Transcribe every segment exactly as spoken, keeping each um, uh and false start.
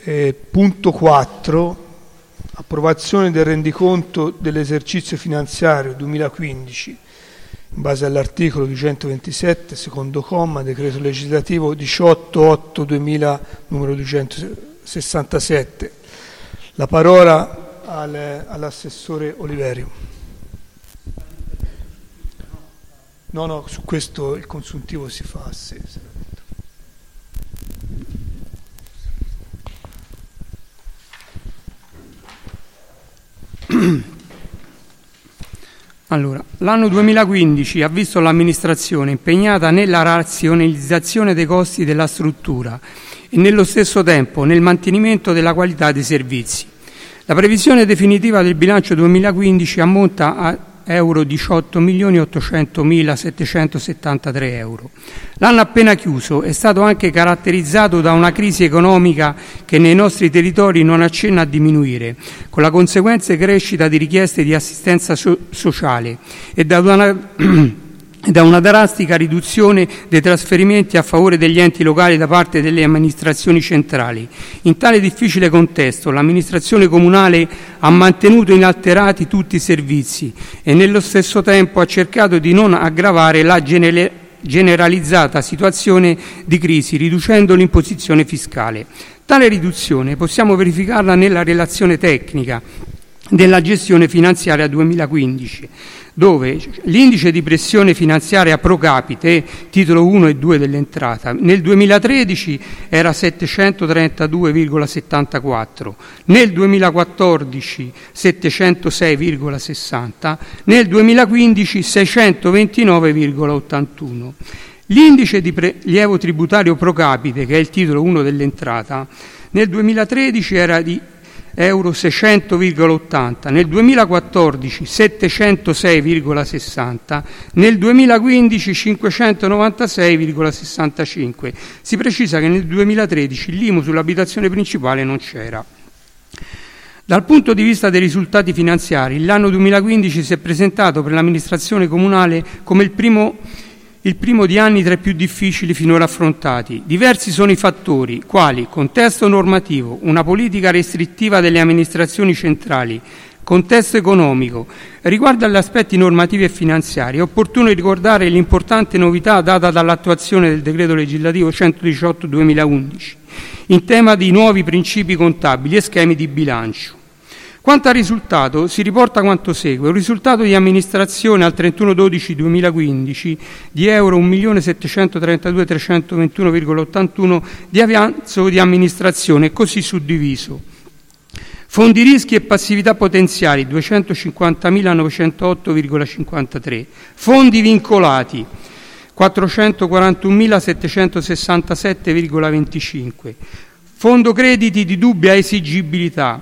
Eh, punto quattro, approvazione del rendiconto dell'esercizio finanziario duemilaquindici in base all'articolo duecentoventisette, secondo comma, decreto legislativo diciotto otto duemila numero duecentosessantasette. La parola al, all'assessore Oliverio. No, no, su questo il consuntivo si fa a sé. Allora, l'anno duemilaquindici ha visto l'amministrazione impegnata nella razionalizzazione dei costi della struttura e nello stesso tempo nel mantenimento della qualità dei servizi. La previsione definitiva del bilancio duemilaquindici ammonta a euro diciotto milioni ottocentomilasettecentosettantatré euro. L'anno appena chiuso è stato anche caratterizzato da una crisi economica che nei nostri territori non accenna a diminuire, con la conseguente crescita di richieste di assistenza so- sociale e da una da una drastica riduzione dei trasferimenti a favore degli enti locali da parte delle amministrazioni centrali. In tale difficile contesto l'amministrazione comunale ha mantenuto inalterati tutti i servizi e nello stesso tempo ha cercato di non aggravare la genere- generalizzata situazione di crisi riducendo l'imposizione fiscale. Tale riduzione possiamo verificarla nella relazione tecnica della gestione finanziaria duemilaquindici, dove l'indice di pressione finanziaria pro capite, titolo uno e due dell'entrata, nel duemilatredici era settecentotrentadue virgola settantaquattro, nel duemilaquattordici settecentosei virgola sessanta, nel duemilaquindici seicentoventinove virgola ottantuno. L'indice di prelievo tributario pro capite, che è il titolo uno dell'entrata, nel duemilatredici era di euro seicento virgola ottanta, nel duemilaquattordici settecentosei virgola sessanta, nel duemilaquindici cinquecentonovantasei virgola sessantacinque. Si precisa che nel duemilatredici l'I M U sull'abitazione principale non c'era. Dal punto di vista dei risultati finanziari, l'anno duemilaquindici si è presentato per l'amministrazione comunale come il primo il primo di anni tra i più difficili finora affrontati. Diversi sono i fattori, quali contesto normativo, una politica restrittiva delle amministrazioni centrali, contesto economico. Riguardo agli aspetti normativi e finanziari, è opportuno ricordare l'importante novità data dall'attuazione del decreto legislativo centodiciotto duemilaundici in tema di nuovi principi contabili e schemi di bilancio. Quanto al risultato, si riporta quanto segue. Un risultato di amministrazione al trentuno dicembre duemilaquindici di euro un milione settecentotrentadue milioni trecentoventuno virgola ottantuno di avanzo di amministrazione, così suddiviso. Fondi rischi e passività potenziali duecentocinquantamilanovecentootto virgola cinquantatré. Fondi vincolati quattrocentoquarantunomilasettecentosessantasette virgola venticinque. Fondo crediti di dubbia esigibilità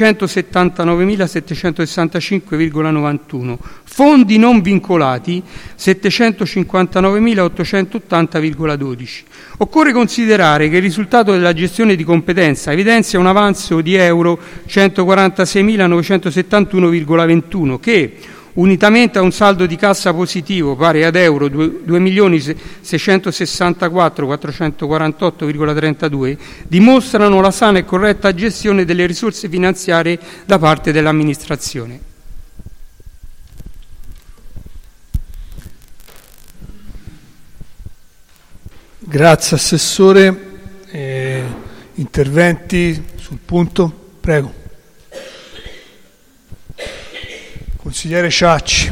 duecentosettantanovemilasettecentosessantacinque virgola novantuno, fondi non vincolati settecentocinquantanovemilaottocentottanta virgola dodici. Occorre considerare che il risultato della gestione di competenza evidenzia un avanzo di euro centoquarantaseimilanovecentosettantuno virgola ventuno che, unitamente a un saldo di cassa positivo pari ad euro due milioni seicentosessantaquattro milioni quattrocentoquarantotto virgola trentadue, dimostrano la sana e corretta gestione delle risorse finanziarie da parte dell'amministrazione. Grazie Assessore. Eh, interventi sul punto? Prego. Consigliere Ciacci.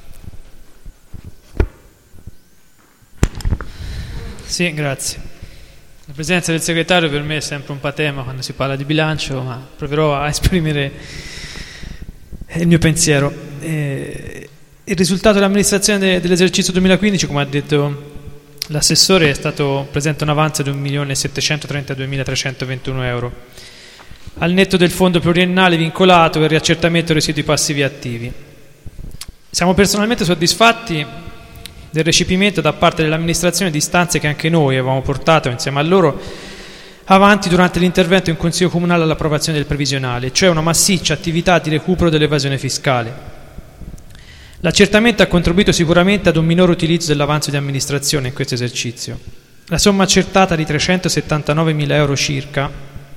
Sì, grazie. La presenza del segretario per me è sempre un patema quando si parla di bilancio, ma proverò a esprimere il mio pensiero. Eh, il risultato dell'amministrazione dell'esercizio duemilaquindici, come ha detto l'assessore, è stato presente un avanzo di un milione settecentotrentadue euro, al netto del fondo pluriennale vincolato e il riaccertamento residui passivi attivi. Siamo personalmente soddisfatti del recepimento da parte dell'amministrazione di istanze che anche noi avevamo portato insieme a loro avanti durante l'intervento in Consiglio Comunale all'approvazione del previsionale, cioè una massiccia attività di recupero dell'evasione fiscale. L'accertamento ha contribuito sicuramente ad un minore utilizzo dell'avanzo di amministrazione in questo esercizio. La somma accertata di trecentosettantanovemila euro circa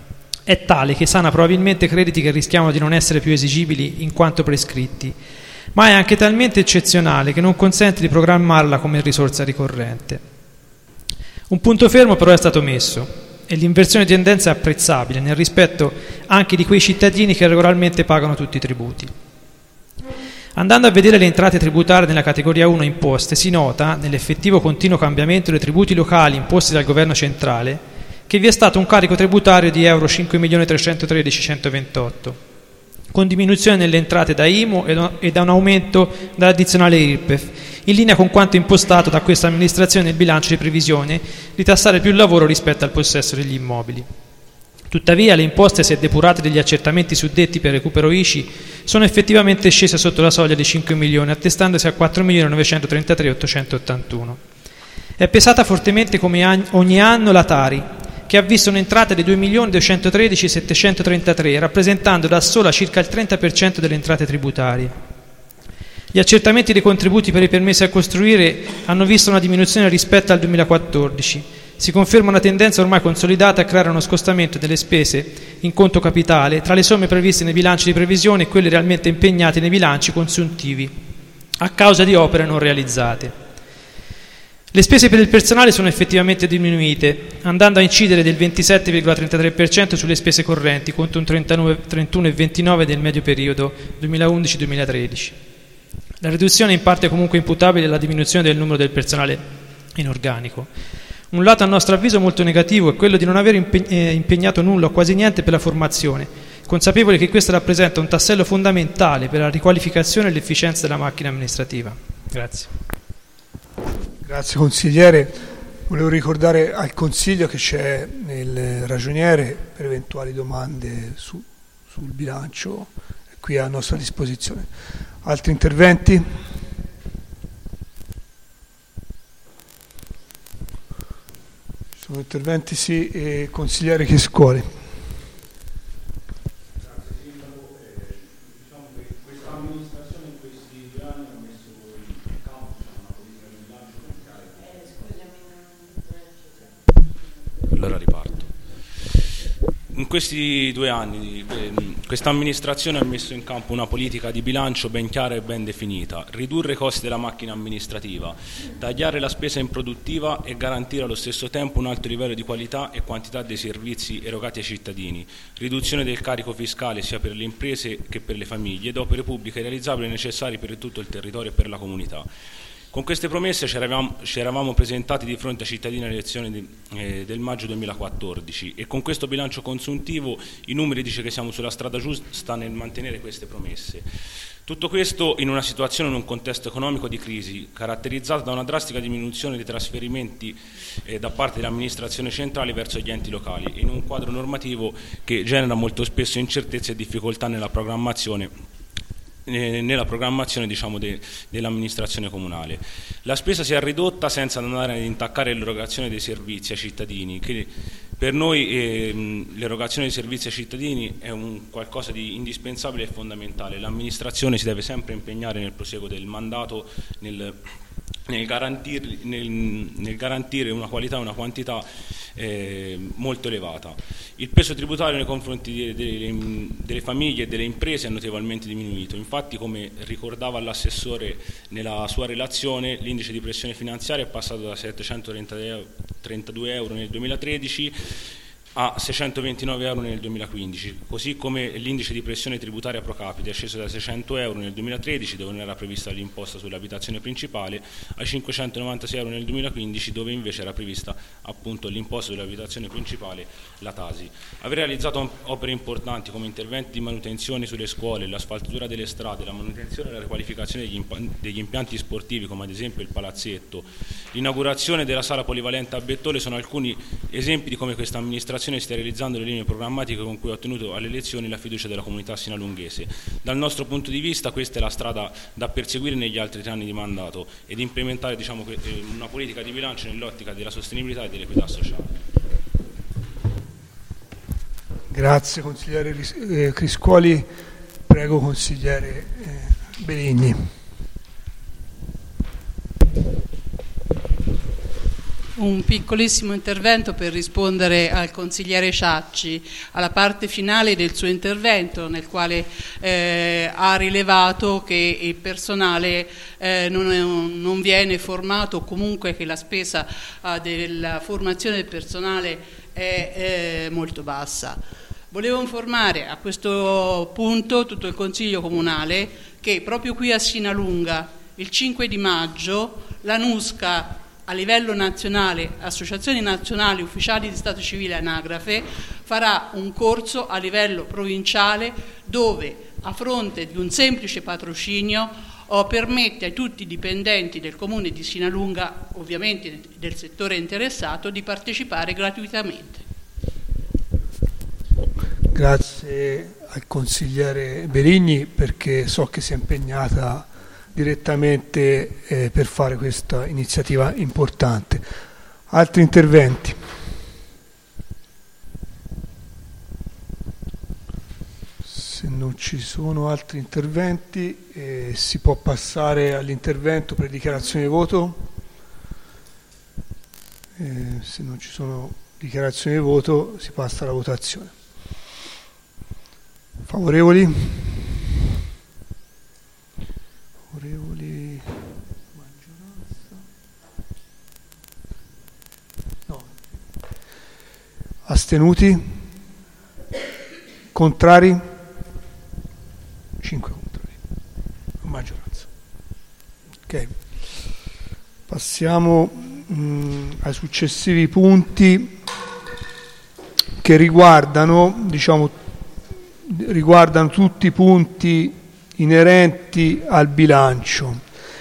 è tale che sana probabilmente crediti che rischiamo di non essere più esigibili in quanto prescritti, ma è anche talmente eccezionale che non consente di programmarla come risorsa ricorrente. Un punto fermo però è stato messo, e l'inversione di tendenza è apprezzabile nel rispetto anche di quei cittadini che regolarmente pagano tutti i tributi. Andando a vedere le entrate tributarie nella categoria uno imposte, si nota, nell'effettivo continuo cambiamento dei tributi locali imposti dal governo centrale, che vi è stato un carico tributario di euro cinque milioni trecentotredici centoventotto, con diminuzione nelle entrate da I M U e da un aumento dall'addizionale I R P E F, in linea con quanto impostato da questa amministrazione nel bilancio di previsione di tassare più il lavoro rispetto al possesso degli immobili. Tuttavia, le imposte, se depurate degli accertamenti suddetti per recupero I C I, sono effettivamente scese sotto la soglia dei cinque milioni, attestandosi a quattro milioni novecentotrentatré ottocentottantuno. È pesata fortemente come ogni anno la Tari, che ha visto un'entrata di due milioni duecentotredici settecentotrentatré, rappresentando da sola circa il trenta per cento delle entrate tributarie. Gli accertamenti dei contributi per i permessi a costruire hanno visto una diminuzione rispetto al duemilaquattordici. Si conferma una tendenza ormai consolidata a creare uno scostamento delle spese in conto capitale tra le somme previste nei bilanci di previsione e quelle realmente impegnate nei bilanci consuntivi, a causa di opere non realizzate. Le spese per il personale sono effettivamente diminuite, andando a incidere del ventisette virgola trentatré per cento sulle spese correnti, contro un trentuno virgola ventinove per cento del medio periodo duemilaundici duemilatredici. La riduzione è in parte comunque imputabile alla diminuzione del numero del personale in organico. Un lato a nostro avviso molto negativo è quello di non aver impegnato nulla o quasi niente per la formazione, consapevoli che questo rappresenta un tassello fondamentale per la riqualificazione e l'efficienza della macchina amministrativa. Grazie. Grazie consigliere. Volevo ricordare al Consiglio che c'è il ragioniere per eventuali domande su, sul bilancio, è qui a nostra disposizione. Altri interventi? Ci sono interventi? Sì. Eh, consigliere Criscuoli. Allora riparto. In questi due anni questa amministrazione ha messo in campo una politica di bilancio ben chiara e ben definita: ridurre i costi della macchina amministrativa, tagliare la spesa improduttiva e garantire allo stesso tempo un alto livello di qualità e quantità dei servizi erogati ai cittadini, riduzione del carico fiscale sia per le imprese che per le famiglie ed opere pubbliche realizzabili e necessarie per tutto il territorio e per la comunità. Con queste promesse ci eravamo, ci eravamo presentati di fronte ai cittadini alle elezioni di, eh, del maggio duemilaquattordici e con questo bilancio consuntivo i numeri dice che siamo sulla strada giusta nel mantenere queste promesse. Tutto questo in una situazione, in un contesto economico di crisi caratterizzato da una drastica diminuzione dei trasferimenti eh, da parte delle amministrazioni centrali verso gli enti locali, in un quadro normativo che genera molto spesso incertezze e difficoltà nella programmazione nella programmazione diciamo, de, dell'amministrazione comunale. La spesa si è ridotta senza andare ad intaccare l'erogazione dei servizi ai cittadini, che per noi eh, l'erogazione dei servizi ai cittadini è un qualcosa di indispensabile e fondamentale. L'amministrazione si deve sempre impegnare nel prosieguo del mandato, nel, nel, garantir, nel, nel garantire una qualità e una quantità eh, molto elevata. Il peso tributario nei confronti delle, delle famiglie e delle imprese è notevolmente diminuito. Infatti, come ricordava l'assessore nella sua relazione, l'indice di pressione finanziaria è passato da settecentotrentadue euro nel duemilatredici a seicentoventinove euro nel duemilaquindici, così come l'indice di pressione tributaria pro capite è sceso da seicento euro nel duemilatredici, dove non era prevista l'imposta sull'abitazione principale, a cinquecentonovantasei euro nel duemilaquindici, dove invece era prevista appunto l'imposta sull'abitazione principale, la Tasi. Aver realizzato opere importanti come interventi di manutenzione sulle scuole, l'asfaltatura delle strade, la manutenzione e la riqualificazione degli, imp- degli impianti sportivi come ad esempio il palazzetto, l'inaugurazione della sala polivalente a Bettole sono alcuni esempi di come questa amministrazione stia realizzando le linee programmatiche con cui ha ottenuto alle elezioni la fiducia della comunità sinalunghese. Dal nostro punto di vista questa è la strada da perseguire negli altri tre anni di mandato ed implementare diciamo, una politica di bilancio nell'ottica della sostenibilità e dell'equità sociale. Grazie consigliere Criscuoli. Prego consigliere Beligni. un piccolissimo intervento per rispondere al consigliere Ciacci, alla parte finale del suo intervento, nel quale eh, ha rilevato che il personale eh, non, è, non viene formato, o comunque che la spesa eh, della formazione del personale è eh, molto bassa. Volevo informare a questo punto tutto il Consiglio Comunale che proprio qui a Sinalunga, il cinque di maggio, la NUSCA a livello nazionale, Associazioni Nazionali Ufficiali di Stato Civile Anagrafe, farà un corso a livello provinciale dove, a fronte di un semplice patrocinio, oh, permette a tutti i dipendenti del Comune di Sinalunga, ovviamente del settore interessato, di partecipare gratuitamente. Grazie al consigliere Berigni, perché so che si è impegnata direttamente eh, per fare questa iniziativa importante. Altri interventi? Se non ci sono altri interventi eh, si può passare all'intervento per dichiarazione di voto. Eh, se non ci sono dichiarazioni di voto si passa alla votazione. Favorevoli? Favorevoli? Maggioranza? No. Astenuti? Contrari? cinque contrari. Maggioranza. Ok. Passiamo mh, ai successivi punti che riguardano, diciamo, riguardano tutti i punti inerenti al bilancio,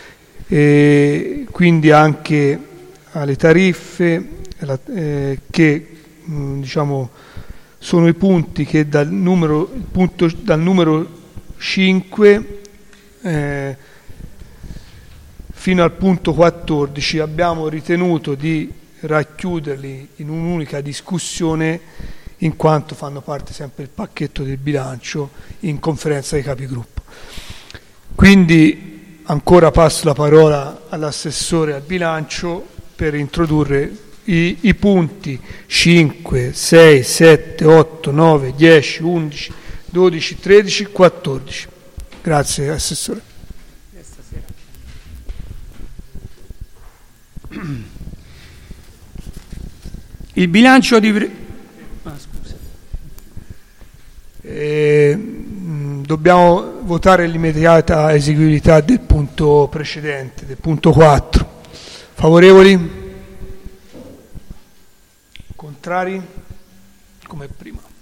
e quindi anche alle tariffe eh, che mh, diciamo sono i punti che dal numero, punto, dal numero cinque eh, fino al punto quattordici abbiamo ritenuto di racchiuderli in un'unica discussione, in quanto fanno parte sempre del pacchetto del bilancio in conferenza dei capigruppo. Quindi ancora passo la parola all'assessore al bilancio per introdurre i, i punti cinque, sei, sette, otto, nove, dieci, undici, dodici, tredici, quattordici. Grazie assessore. Il bilancio di... Ah, scusa. Eh, mh, dobbiamo votare l'immediata eseguibilità del punto precedente, del punto quattro. Favorevoli? Contrari? Come prima.